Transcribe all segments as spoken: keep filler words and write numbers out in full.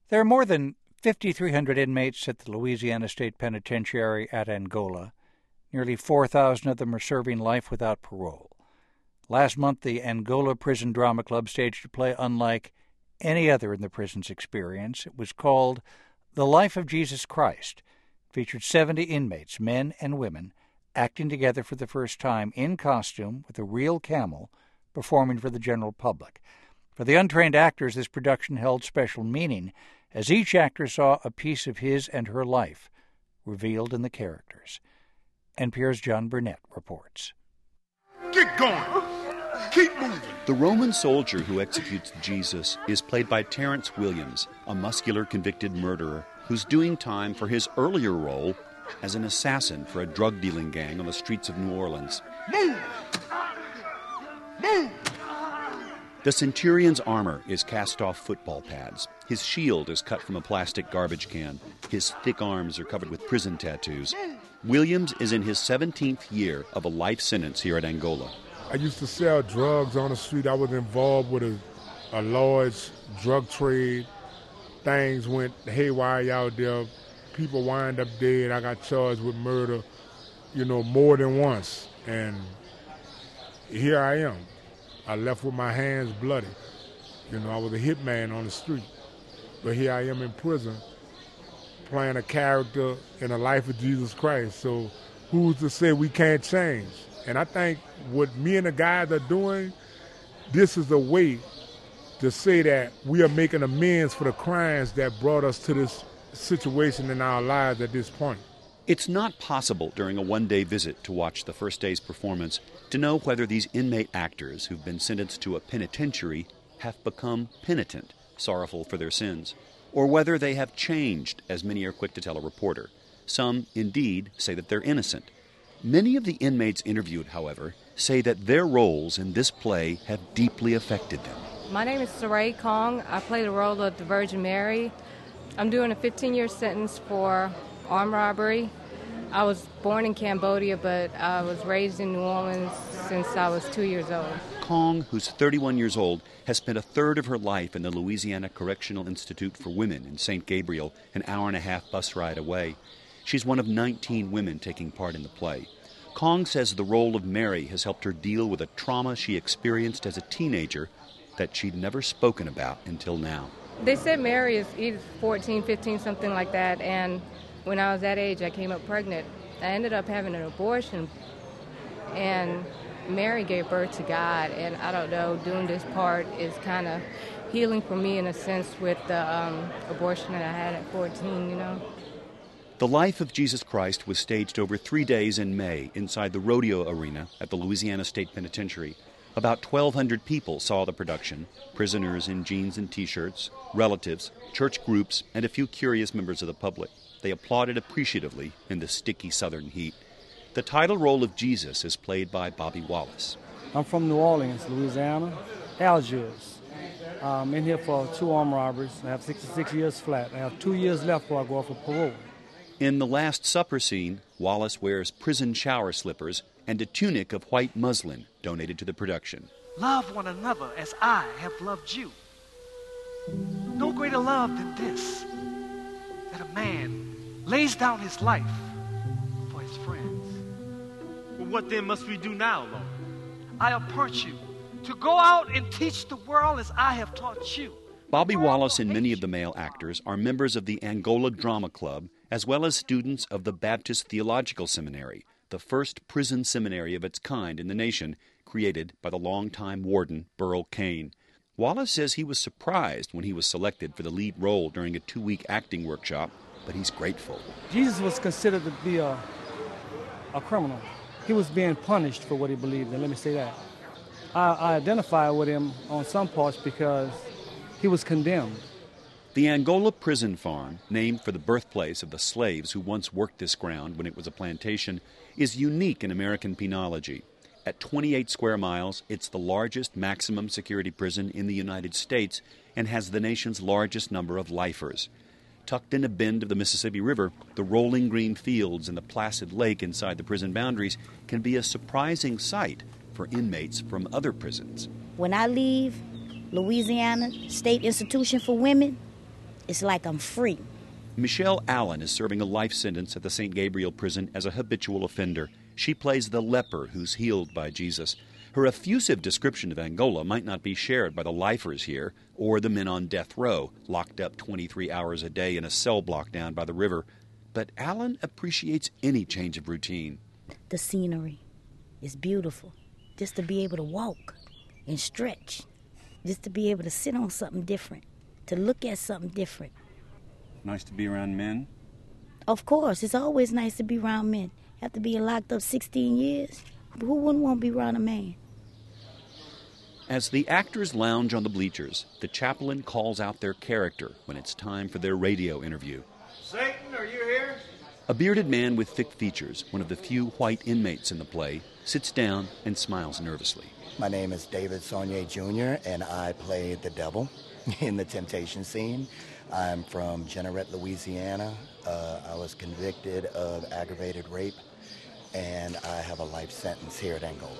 There are more than five thousand three hundred inmates at the Louisiana State Penitentiary at Angola. Nearly four thousand of them are serving life without parole. Last month, the Angola Prison Drama Club staged a play unlike any other in the prison's experience. It was called The Life of Jesus Christ. It featured seventy inmates, men and women, acting together for the first time in costume with a real camel, performing for the general public. For the untrained actors, this production held special meaning, as each actor saw a piece of his and her life revealed in the characters. N P R's John Burnett reports. Get going! Keep moving! The Roman soldier who executes Jesus is played by Terrence Williams, a muscular convicted murderer who's doing time for his earlier role as an assassin for a drug-dealing gang on the streets of New Orleans. Move! Move! The centurion's armor is cast-off football pads. His shield is cut from a plastic garbage can. His thick arms are covered with prison tattoos. Williams is in his seventeenth year of a life sentence here at Angola. I used to sell drugs on the street. I was involved with a, a large drug trade. Things went haywire out there. People wind up dead. I got charged with murder, you know, more than once. And here I am. I left with my hands bloody. You know, I was a hitman on the street. But here I am in prison playing a character in the life of Jesus Christ. So who's to say we can't change? And I think what me and the guys are doing, this is a way to say that we are making amends for the crimes that brought us to this situation in our lives at this point. It's not possible during a one-day visit to watch the first day's performance to know whether these inmate actors who've been sentenced to a penitentiary have become penitent, sorrowful for their sins, or whether they have changed, as many are quick to tell a reporter. Some, indeed, say that they're innocent. Many of the inmates interviewed, however, say that their roles in this play have deeply affected them. My name is Saray Kong. I play the role of the Virgin Mary. I'm doing a fifteen-year sentence for armed robbery. I was born in Cambodia, but I was raised in New Orleans since I was two years old. Kong, who's thirty-one years old, has spent a third of her life in the Louisiana Correctional Institute for Women in Saint Gabriel, an hour and a half bus ride away. She's one of nineteen women taking part in the play. Kong says the role of Mary has helped her deal with a trauma she experienced as a teenager that she'd never spoken about until now. They said Mary is either fourteen, fifteen, something like that, and when I was that age, I came up pregnant. I ended up having an abortion, and Mary gave birth to God, and I don't know, doing this part is kind of healing for me in a sense with the um, abortion that I had at fourteen, you know. The Life of Jesus Christ was staged over three days in May inside the rodeo arena at the Louisiana State Penitentiary. About twelve hundred people saw the production, prisoners in jeans and T-shirts, relatives, church groups, and a few curious members of the public. They applauded appreciatively in the sticky southern heat. The title role of Jesus is played by Bobby Wallace. I'm from New Orleans, Louisiana, Algiers. I'm in here for two armed robberies. I have sixty-six years flat. I have two years left before I go off for parole. In the Last Supper scene, Wallace wears prison shower slippers and a tunic of white muslin donated to the production. Love one another as I have loved you. No greater love than this, that a man lays down his life for his friends. Well, what then must we do now, Lord? I appoint you to go out and teach the world as I have taught you. Bobby Wallace and many of the male actors are members of the Angola Drama Club, as well as students of the Baptist Theological Seminary, the first prison seminary of its kind in the nation, created by the longtime warden Burl Cain. Wallace says he was surprised when he was selected for the lead role during a two-week acting workshop, but he's grateful. Jesus was considered to be a, a criminal. He was being punished for what he believed in, let me say that. I, I identify with him on some parts because he was condemned. The Angola Prison Farm, named for the birthplace of the slaves who once worked this ground when it was a plantation, is unique in American penology. At twenty-eight square miles, it's the largest maximum security prison in the United States and has the nation's largest number of lifers. Tucked in a bend of the Mississippi River, the rolling green fields and the placid lake inside the prison boundaries can be a surprising sight for inmates from other prisons. When I leave Louisiana State Institution for Women, it's like I'm free. Michelle Allen is serving a life sentence at the Saint Gabriel prison as a habitual offender. She plays the leper who's healed by Jesus. Her effusive description of Angola might not be shared by the lifers here or the men on death row, locked up twenty-three hours a day in a cell block down by the river. But Allen appreciates any change of routine. The scenery is beautiful. Just to be able to walk and stretch. Just to be able to sit on something different. To look at something different. Nice to be around men? Of course. It's always nice to be around men. After being locked up sixteen years, who wouldn't want to be around a man? As the actors lounge on the bleachers, the chaplain calls out their character when it's time for their radio interview. Satan, are you here? A bearded man with thick features, one of the few white inmates in the play, sits down and smiles nervously. My name is David Saunier Junior, and I play the devil in the temptation scene. I'm from Jeanerette, Louisiana. Uh, I was convicted of aggravated rape, and I have a life sentence here at Angola.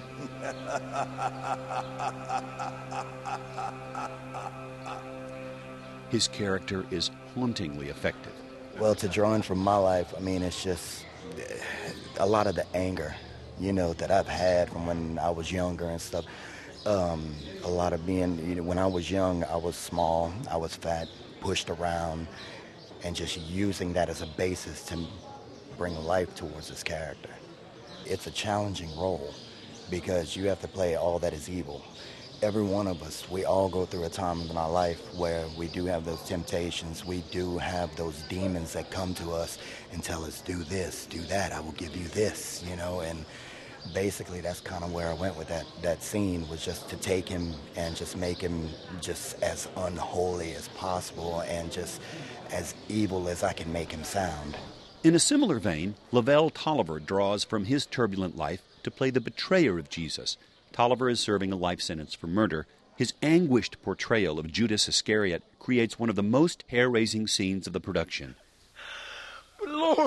His character is hauntingly effective. Well, to draw in from my life, I mean, it's just a lot of the anger, you know, that I've had from when I was younger and stuff. Um, a lot of being, you know, when I was young, I was small, I was fat, pushed around, and just using that as a basis to bring life towards this character. It's a challenging role because you have to play all that is evil. Every one of us, we all go through a time in our life where we do have those temptations. We do have those demons that come to us and tell us, do this, do that, I will give you this, you know, and basically that's kind of where I went with that, that scene, was just to take him and just make him just as unholy as possible and just as evil as I can make him sound. In a similar vein, Lavelle Tolliver draws from his turbulent life to play the betrayer of Jesus. Tolliver is serving a life sentence for murder. His anguished portrayal of Judas Iscariot creates one of the most hair-raising scenes of the production. But Lord,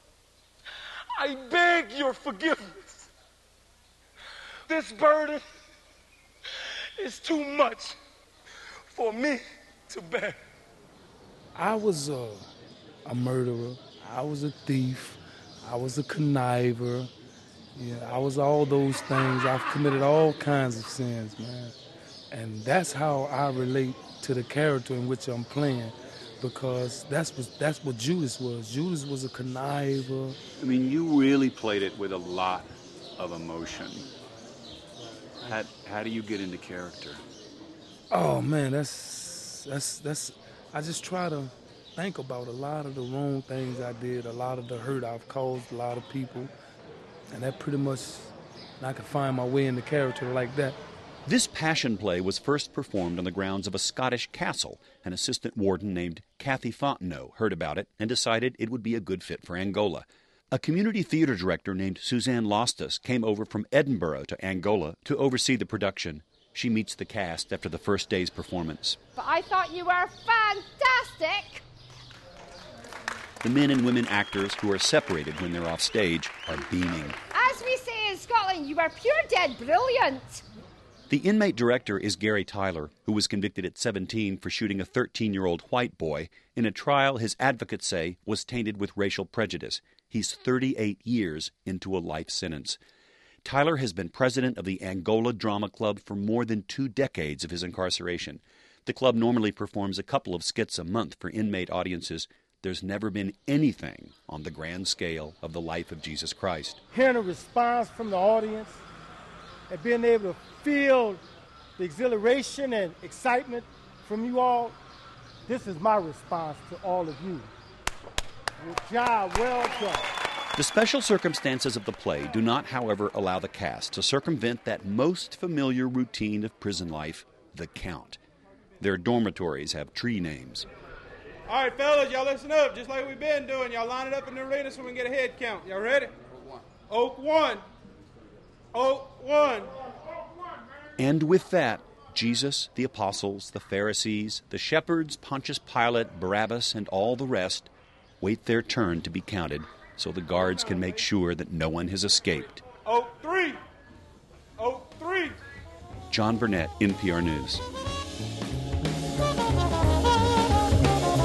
I beg your forgiveness. This burden is too much for me to bear. I was a, a murderer. I was a thief. I was a conniver. Yeah, I was all those things. I've committed all kinds of sins, man. And that's how I relate to the character in which I'm playing, because that's what, that's what Judas was. Judas was a conniver. I mean, you really played it with a lot of emotion. How, how do you get into character? Oh, man, that's, that's, that's, I just try to think about a lot of the wrong things I did, a lot of the hurt I've caused a lot of people. And that pretty much, I could find my way into character like that. This passion play was first performed on the grounds of a Scottish castle. An assistant warden named Kathy Fontenot heard about it and decided it would be a good fit for Angola. A community theater director named Suzanne Lostas came over from Edinburgh to Angola to oversee the production. She meets the cast after the first day's performance. But I thought you were fantastic! The men and women actors who are separated when they're off stage are beaming. As we say in Scotland, you were pure dead brilliant. The inmate director is Gary Tyler, who was convicted at seventeen for shooting a thirteen-year-old white boy in a trial his advocates say was tainted with racial prejudice. He's thirty-eight years into a life sentence. Tyler has been president of the Angola Drama Club for more than two decades of his incarceration. The club normally performs a couple of skits a month for inmate audiences. There's never been anything on the grand scale of the life of Jesus Christ. Hearing a response from the audience and being able to feel the exhilaration and excitement from you all, this is my response to all of you. Good job, well done. The special circumstances of the play do not, however, allow the cast to circumvent that most familiar routine of prison life, the count. Their dormitories have tree names. All right, fellas, y'all listen up, just like we've been doing. Y'all line it up in the arena so we can get a head count. Y'all ready? Oak one. Oak one. And with that, Jesus, the apostles, the Pharisees, the shepherds, Pontius Pilate, Barabbas, and all the rest wait their turn to be counted so the guards can make sure that no one has escaped. Oak three. Oak three. John Burnett, N P R News.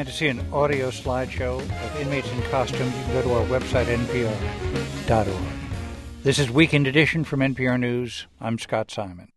to see an audio slideshow of inmates in costume, you can go to our website, N P R dot org. This is Weekend Edition from N P R News. I'm Scott Simon.